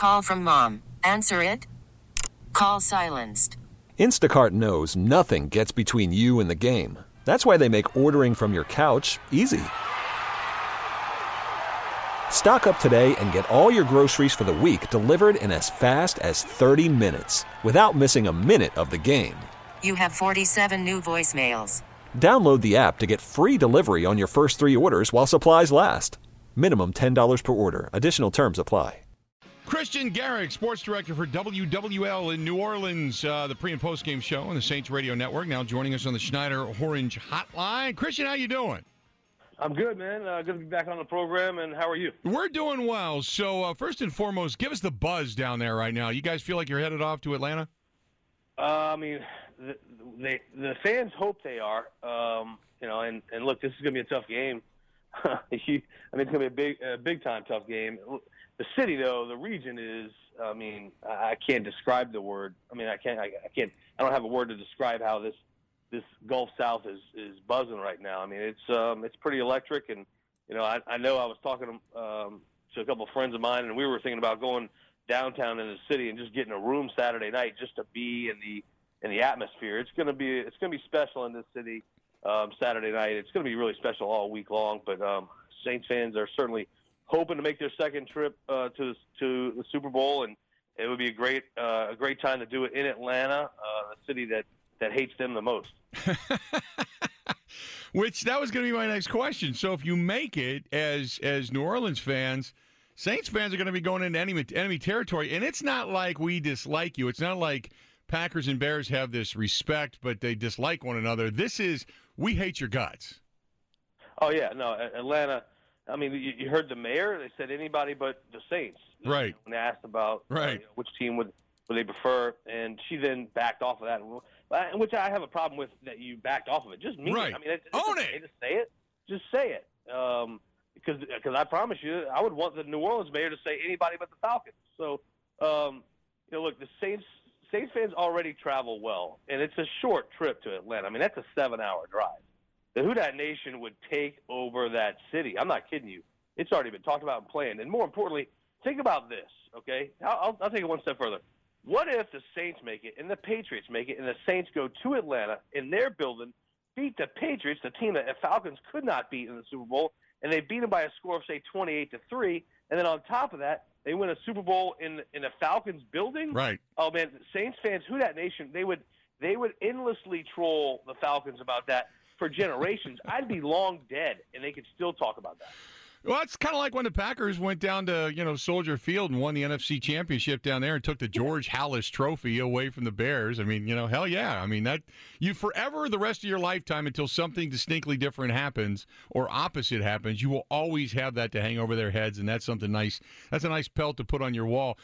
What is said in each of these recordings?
Call from mom. Answer it. Call silenced. Instacart knows nothing gets between you and the game. That's why they make ordering from your couch easy. Stock up today and get all your groceries for the week delivered in as fast as 30 minutes without missing a minute of the game. You have 47 new voicemails. Download the app to get free delivery on your first 3 orders while supplies last. Minimum $10 per order. Additional terms apply. Christian Garrick, sports director for WWL in New Orleans, the pre- and post-game show on the Saints Radio Network, now joining us on the Schneider Orange Hotline. Christian, how you doing? I'm good, man. Good to be back on the program, and how are you? We're doing well. So, first and foremost, give us the buzz down there right now. You guys feel like you're headed off to Atlanta? I mean, the fans hope they are. And look, this is going to be a tough game. It's going to be a big-time tough game. The city, though, the region is, I can't describe the word. I don't have a word to describe how this Gulf South is buzzing right now. I mean, it's pretty electric. And, I know I was talking to a couple of friends of mine, and we were thinking about going downtown in the city and just getting a room Saturday night just to be in the atmosphere. It's going to be special in this city Saturday night. It's going to be really special all week long. But Saints fans are certainly hoping to make their second trip to the Super Bowl, and it would be a great time to do it in Atlanta, the city that hates them the most. Which that was going to be my next question. So if you make it as New Orleans fans, Saints fans are going to be going into enemy territory, and it's not like we dislike you. It's not like Packers and Bears have this respect, but they dislike one another. This is, we hate your guts. Oh yeah, no, Atlanta. I mean, you heard the mayor. They said anybody but the Saints. Right. When they asked about which team would they prefer, and she then backed off of that, which I have a problem with that you backed off of it. Just mean it. I mean, it's own okay it. to say it. Just say it. Because I promise you, I would want the New Orleans mayor to say anybody but the Falcons. So, look, the Saints fans already travel well, and it's a short trip to Atlanta. I mean, that's a 7-hour drive. The Who Dat Nation would take over that city. I'm not kidding you. It's already been talked about and planned. And more importantly, think about this, okay? I'll take it one step further. What if the Saints make it and the Patriots make it and the Saints go to Atlanta in their building, beat the Patriots, the team that the Falcons could not beat in the Super Bowl, and they beat them by a score of, say, 28-3, and then on top of that, they win a Super Bowl in a Falcons building? Right. Oh, man, Saints fans, Who Dat Nation, they would endlessly troll the Falcons about that for generations. I'd be long dead, and they could still talk about that. Well, it's kind of like when the Packers went down to, Soldier Field and won the NFC Championship down there and took the George Halas Trophy away from the Bears. I mean, hell yeah. I mean, that you forever the rest of your lifetime until something distinctly different happens or opposite happens, you will always have that to hang over their heads, and that's something nice. That's a nice pelt to put on your wall.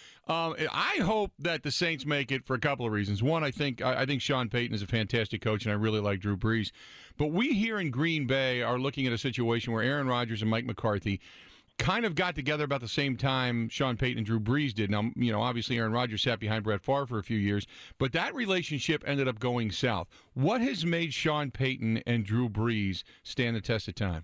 I hope that the Saints make it for a couple of reasons. One, I think Sean Payton is a fantastic coach, and I really like Drew Brees. But we here in Green Bay are looking at a situation where Aaron Rodgers and Mike McCarthy kind of got together about the same time Sean Payton and Drew Brees did. Now, obviously Aaron Rodgers sat behind Brett Favre for a few years, but that relationship ended up going south. What has made Sean Payton and Drew Brees stand the test of time?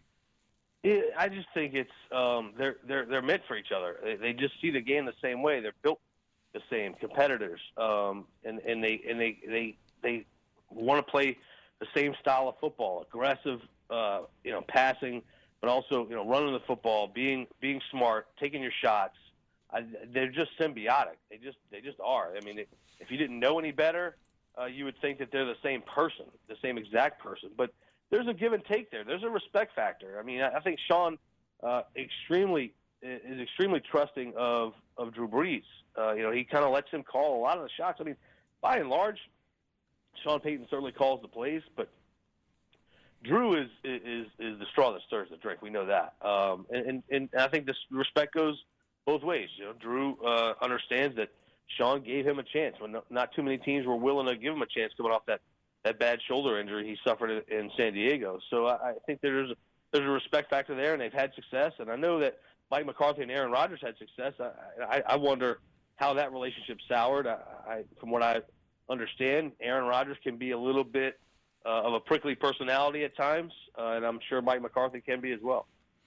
I just think it's they're meant for each other. They just see the game the same way. They're built the same, competitors, and they want to play the same style of football, aggressive, passing, but also, running the football, being smart, taking your shots. They're just symbiotic. They just are. I mean, if you didn't know any better, you would think that they're the same person, the same exact person. But there's a give and take there. There's a respect factor. I mean, I think Sean is extremely trusting of Drew Brees. He kind of lets him call a lot of the shots. I mean, by and large, Sean Payton certainly calls the plays, but Drew is the straw that stirs the drink. We know that, and I think this respect goes both ways. Drew understands that Sean gave him a chance when not too many teams were willing to give him a chance coming off that bad shoulder injury he suffered in San Diego. So I think there's a respect factor there, and they've had success. And I know that Mike McCarthy and Aaron Rodgers had success. I wonder how that relationship soured. From what I understand, Aaron Rodgers can be a little bit of a prickly personality at times, and I'm sure Mike McCarthy can be as well.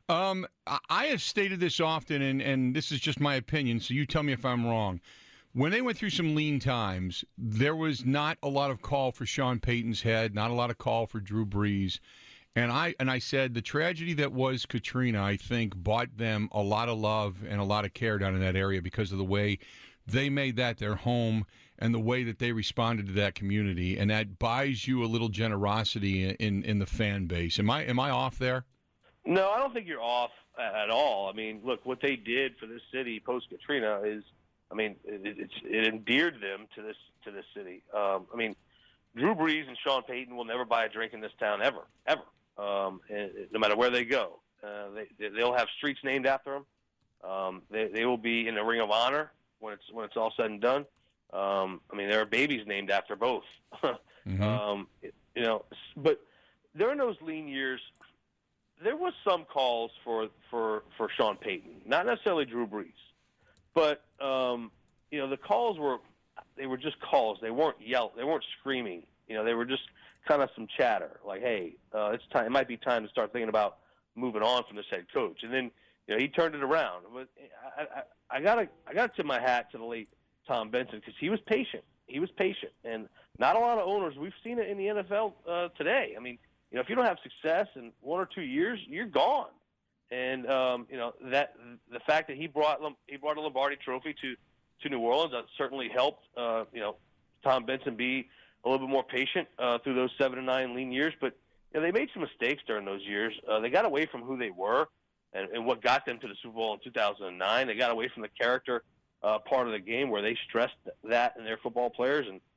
I have stated this often, and this is just my opinion, so you tell me if I'm wrong. When they went through some lean times, there was not a lot of call for Sean Payton's head, not a lot of call for Drew Brees. And I said the tragedy that was Katrina, I think, bought them a lot of love and a lot of care down in that area because of the way they made that their home and the way that they responded to that community. And that buys you a little generosity in the fan base. Am I off there? No, I don't think you're off at all. I mean, look, what they did for this city post Katrina is, I mean, it endeared them to this city. I mean, Drew Brees and Sean Payton will never buy a drink in this town ever. And no matter where they go, they'll have streets named after them. They will be in the Ring of Honor when it's all said and done. I mean, there are babies named after both. Mm-hmm. But during those lean years, there was some calls for Sean Payton, not necessarily Drew Brees, but the calls were just calls. They weren't they weren't screaming. They were just kind of some chatter, like, "Hey, it's time. It might be time to start thinking about moving on from this head coach." And then he turned it around. But I gotta tip my hat to the late Tom Benson because he was patient. He was patient, and not a lot of owners. We've seen it in the NFL today. I mean, if you don't have success in 1 or 2 years, you're gone. And that the fact that he brought a Lombardi Trophy to New Orleans that certainly helped. Tom Benson be a little bit more patient through those 7 and 9 lean years, but they made some mistakes during those years. They got away from who they were and what got them to the Super Bowl in 2009. They got away from the character part of the game where they stressed that in their football players and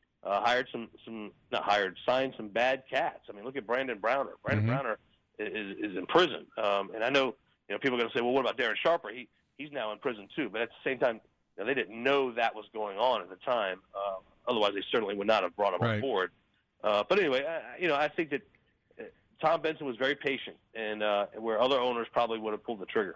signed some bad cats. I mean, look at Brandon Browner. Brandon Browner is in prison, and I know people are going to say, well, what about Darren Sharper? He's now in prison too. But at the same time, they didn't know that was going on at the time. Otherwise, they certainly would not have brought him on board. But anyway, I think that Tom Benson was very patient, and where other owners probably would have pulled the trigger.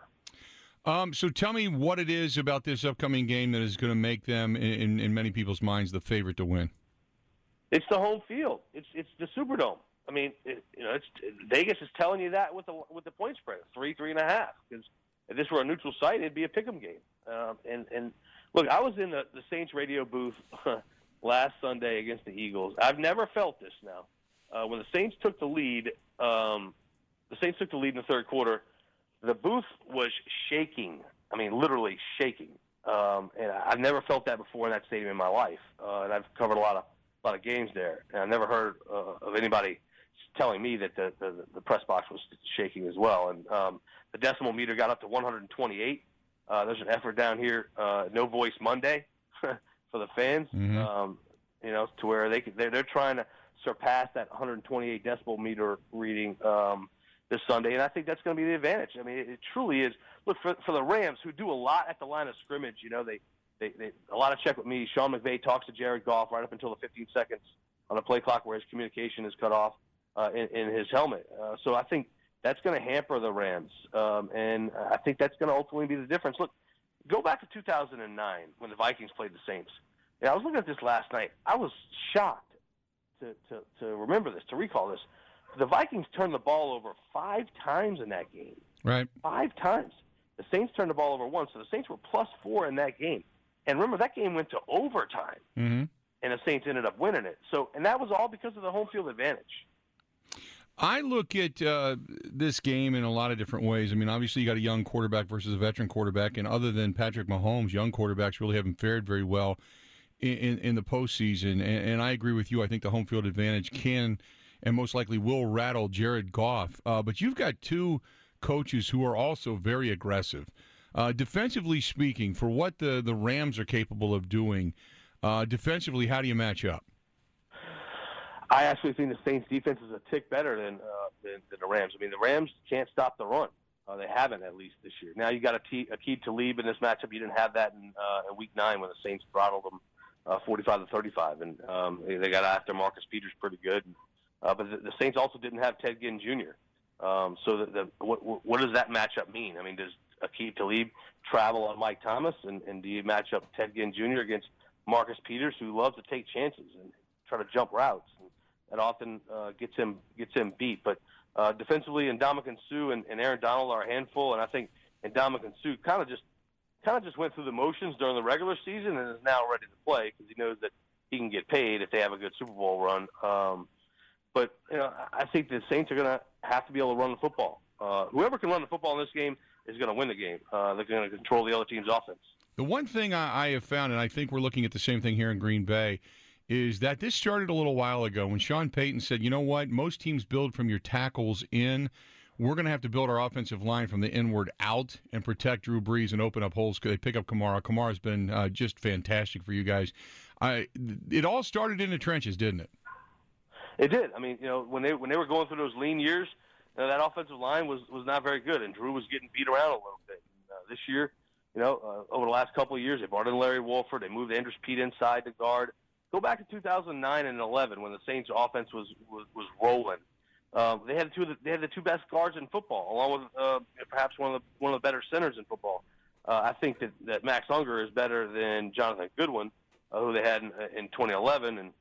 So tell me what it is about this upcoming game that is going to make them, in many people's minds, the favorite to win. It's the home field. It's the Superdome. I mean, it's Vegas is telling you that with the point spread, 3.5. Because if this were a neutral site, it'd be a pick'em game. And look, I was in the Saints radio booth last Sunday against the Eagles. I've never felt this now. When the Saints took the lead, in the third quarter. The booth was shaking. I mean, literally shaking. And I've never felt that before in that stadium in my life. And I've covered a lot of games there, and I've never heard of anybody telling me that the press box was shaking as well. And the decimal meter got up to 128. There's an effort down here, No Voice Monday, for the fans. Mm-hmm. To where they're trying to surpass that 128 decibel meter reading this Sunday, and I think that's going to be the advantage. I mean, it truly is. Look, for the Rams, who do a lot at the line of scrimmage, they a lot of check with me. Sean McVay talks to Jared Goff right up until the 15 seconds on the play clock where his communication is cut off in his helmet. So I think that's going to hamper the Rams, and I think that's going to ultimately be the difference. Look, go back to 2009 when the Vikings played the Saints. I was looking at this last night. I was shocked to remember this, to recall this. The Vikings turned the ball over 5 times in that game. Right. 5 times. The Saints turned the ball over once, so the Saints were +4 in that game. And remember, that game went to overtime, mm-hmm. and the Saints ended up winning it. And that was all because of the home field advantage. I look at this game in a lot of different ways. I mean, obviously you got a young quarterback versus a veteran quarterback, and other than Patrick Mahomes, young quarterbacks really haven't fared very well in the postseason. And I agree with you. I think the home field advantage can and most likely will rattle Jared Goff. But you've got 2 coaches who are also very aggressive. Defensively speaking, for what the Rams are capable of doing, defensively, how do you match up? I actually think the Saints' defense is a tick better than the Rams. I mean, the Rams can't stop the run. They haven't, at least this year. Now you got Aqib Talib in this matchup. You didn't have that in Week 9 when the Saints throttled them 45-35, and they got after Marcus Peters pretty good. But the Saints also didn't have Ted Ginn Jr. So what does that matchup mean? I mean, does Aqib Talib travel on Mike Thomas, and do you match up Ted Ginn Jr. against Marcus Peters, who loves to take chances and try to jump routes? And that often gets him beat. But Defensively, Ndamukong Suh and Aaron Donald are a handful, and I think Ndamukong Suh kind of just went through the motions during the regular season and is now ready to play because he knows that he can get paid if they have a good Super Bowl run. But I think the Saints are going to have to be able to run the football. Whoever can run the football in this game is going to win the game. They're going to control the other team's offense. The one thing I have found, and I think we're looking at the same thing here in Green Bay, is that this started a little while ago when Sean Payton said, you know what, most teams build from your tackles in. We're going to have to build our offensive line from the inward out and protect Drew Brees and open up holes because they pick up Kamara. Kamara's been just fantastic for you guys. It all started in the trenches, didn't it? It did. I mean, when they were going through those lean years, that offensive line was not very good, and Drew was getting beat around a little bit. This year, over the last couple of years, they brought in Larry Wolford. They moved Andrews Pete inside to guard. Go back to 2009 and 11 when the Saints' offense was rolling. They had the two best guards in football, along with perhaps one of the better centers in football. I think that Max Unger is better than Jonathan Goodwin, who they had in 2011 and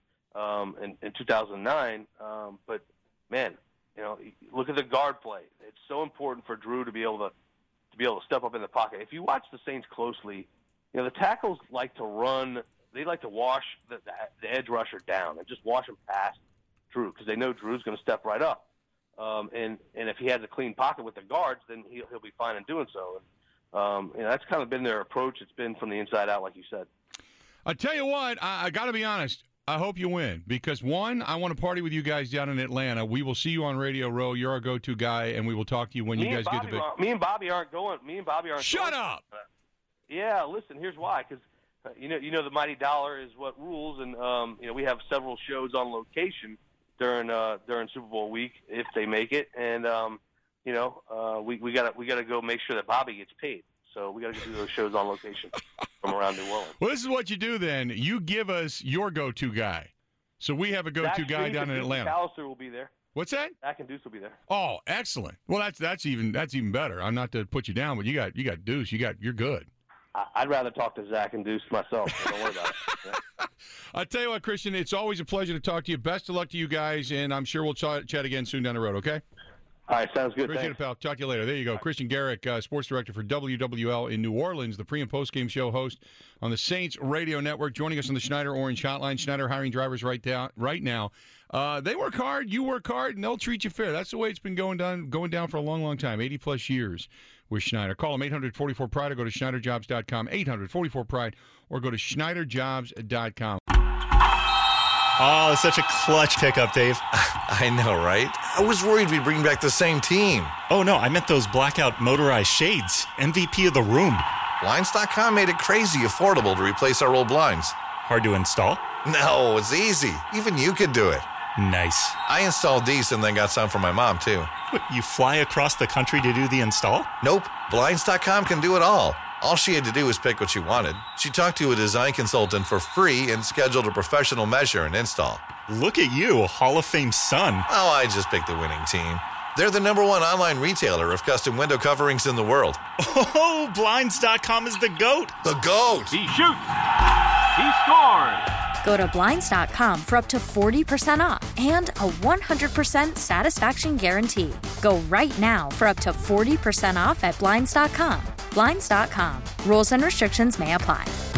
in 2009. But man, look at the guard play. It's so important for Drew to be able to step up in the pocket. If you watch the Saints closely, the tackles like to run. They like to wash the edge rusher down and just wash him past Drew because they know Drew's going to step right up. And if he has a clean pocket with the guards, then he'll be fine in doing so. And, that's kind of been their approach. It's been from the inside out, like you said. I tell you what, I got to be honest. I hope you win because, one, I want to party with you guys down in Atlanta. We will see you on Radio Row. You're our go-to guy, and we will talk to you when you guys get the big. Me and Bobby aren't going. Shut up! Yeah, listen, here's why. Because the Mighty Dollar is what rules, and we have several shows on location during Super Bowl week if they make it, and we gotta go make sure that Bobby gets paid. So we gotta do those shows on location from around New Orleans. Well, this is what you do then. You give us your go-to guy, so we have a go-to guy down in Atlanta. McAllister will be there. What's that? Zach and Deuce will be there. Oh, excellent. Well, that's even better. I'm not to put you down, but you got Deuce. You're good. I'd rather talk to Zach and Deuce myself. So don't worry about it. Yeah. I'll tell you what, Christian, it's always a pleasure to talk to you. Best of luck to you guys, and I'm sure we'll chat again soon down the road, okay? All right, sounds good. Appreciate it, pal. Talk to you later. There you go. Christian Garrick, sports director for WWL in New Orleans, the pre- and post-game show host on the Saints Radio Network, joining us on the Schneider Orange Hotline. Schneider hiring drivers right now. They work hard, you work hard, and they'll treat you fair. That's the way it's been going down for a long, long time, 80-plus years with Schneider. Call them 800-44-PRIDE or go to SchneiderJobs.com, 800-44-PRIDE, or go to SchneiderJobs.com. Oh, such a clutch pickup, Dave. I know, right? I was worried we'd bring back the same team. Oh, no, I meant those blackout motorized shades. MVP of the room. Blinds.com made it crazy affordable to replace our old blinds. Hard to install? No, it's easy. Even you could do it. Nice. I installed these and then got some for my mom, too. What, you fly across the country to do the install? Nope. Blinds.com can do it all. All she had to do was pick what she wanted. She talked to a design consultant for free and scheduled a professional measure and install. Look at you, Hall of Fame son. Oh, I just picked the winning team. They're the #1 online retailer of custom window coverings in the world. Oh, Blinds.com is the GOAT. The GOAT. He shoots. He scores. Go to Blinds.com for up to 40% off and a 100% satisfaction guarantee. Go right now for up to 40% off at Blinds.com. Blinds.com. Rules and restrictions may apply.